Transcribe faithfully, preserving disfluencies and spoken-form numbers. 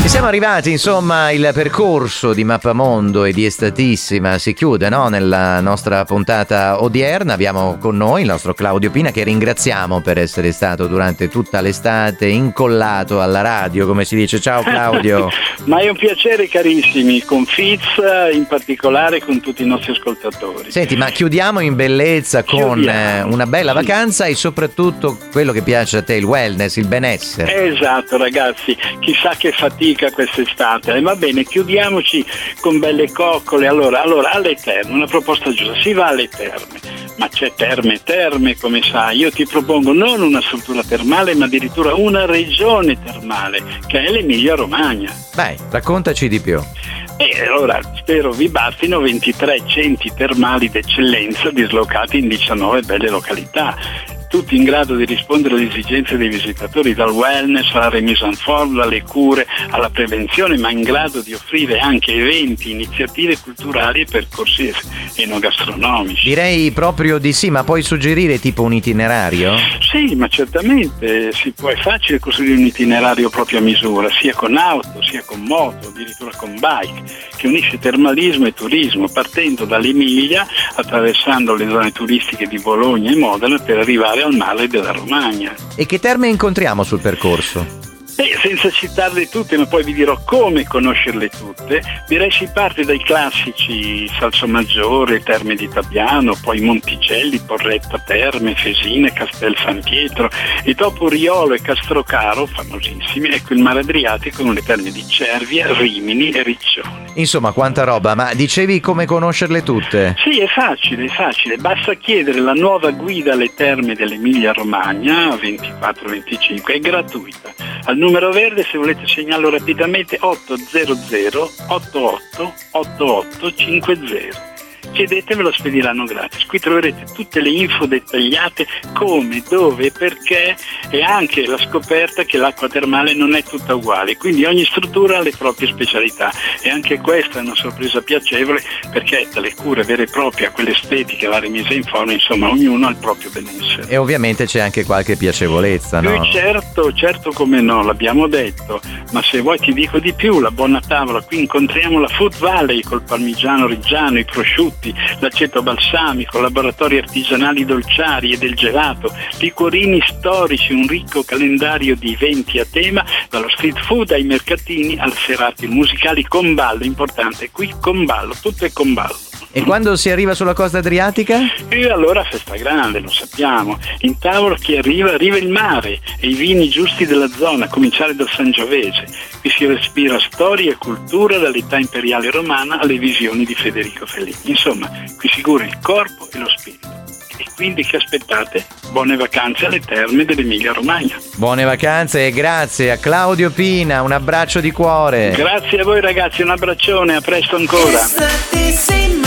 E siamo arrivati, insomma, il percorso di Mappamondo e di Estatissima si chiude, no? Nella nostra puntata odierna abbiamo con noi il nostro Claudio Pina, che ringraziamo per essere stato durante tutta l'estate incollato alla radio, come si dice. Ciao Claudio. Ma è un piacere, carissimi, con Fitz, in particolare con tutti i nostri ascoltatori. Senti, ma chiudiamo in bellezza con chiudiamo. una bella sì. vacanza e soprattutto quello che piace a te, il wellness, il benessere. Esatto, ragazzi, chissà che fatica quest'estate. Eh, va bene, chiudiamoci con belle coccole. Allora, allora alle terme, una proposta giusta, si va alle terme, ma c'è terme terme, come sai. Io ti propongo non una struttura termale, ma addirittura una regione termale, che è l'Emilia Romagna. Vai, raccontaci di più. E allora spero vi bastino ventitré centri termali d'eccellenza dislocati in diciannove belle località, tutti in grado di rispondere alle esigenze dei visitatori, dal wellness alla remise en forme, dalle cure alla prevenzione, ma in grado di offrire anche eventi, iniziative culturali e percorsi enogastronomici. Direi proprio di sì, ma puoi suggerire tipo un itinerario? Sì, ma certamente si può, è facile costruire un itinerario proprio a misura, sia con auto, sia con moto, addirittura con bike, che unisce termalismo e turismo, partendo dall'Emilia, attraversando le zone turistiche di Bologna e Modena per arrivare al mare della Romagna. E che terme incontriamo sul percorso? Beh, senza citarle tutte, ma poi vi dirò come conoscerle tutte, direi si parte dai classici Salsomaggiore, Terme di Tabiano, poi Monticelli, Porretta Terme, Fesine, Castel San Pietro, e dopo Riolo e Castrocaro, famosissimi, ecco il mare Adriatico con le terme di Cervia, Rimini e Riccione. Insomma, quanta roba, ma dicevi come conoscerle tutte? Sì, è facile, è facile, basta chiedere la nuova guida alle terme dell'Emilia Romagna, ventiquattro venticinque, è gratuita. Al numero verde, se volete segnarlo rapidamente, otto zero zero otto otto otto otto cinque zero. Chiedetevelo, spediranno gratis. Qui troverete tutte le info dettagliate, come, dove, perché, e anche la scoperta che l'acqua termale non è tutta uguale, quindi ogni struttura ha le proprie specialità, e anche questa è una sorpresa piacevole, perché dalle cure vere e proprie a quelle estetiche, la remise in forma, insomma ognuno ha il proprio benessere. E ovviamente c'è anche qualche piacevolezza, no? Sì, certo, certo, come no, l'abbiamo detto, ma se vuoi ti dico di più, la buona tavola. Qui incontriamo la Food Valley col parmigiano reggiano, i prosciutti, l'aceto balsamico, laboratori artigianali dolciari e del gelato, liquorini storici, un ricco calendario di eventi a tema, dallo street food ai mercatini, alle serate musicali con ballo, importante, qui con ballo, tutto è con ballo. E quando si arriva sulla costa adriatica? E allora festa grande, lo sappiamo. In tavola chi arriva, arriva il mare e i vini giusti della zona, a cominciare dal Sangiovese. Qui si respira storia e cultura dall'età imperiale romana alle visioni di Federico Fellini. Insomma, qui si cura il corpo e lo spirito. E quindi che aspettate? Buone vacanze alle terme dell'Emilia Romagna. Buone vacanze e grazie a Claudio Pina, un abbraccio di cuore. Grazie a voi ragazzi, un abbraccione, a presto ancora.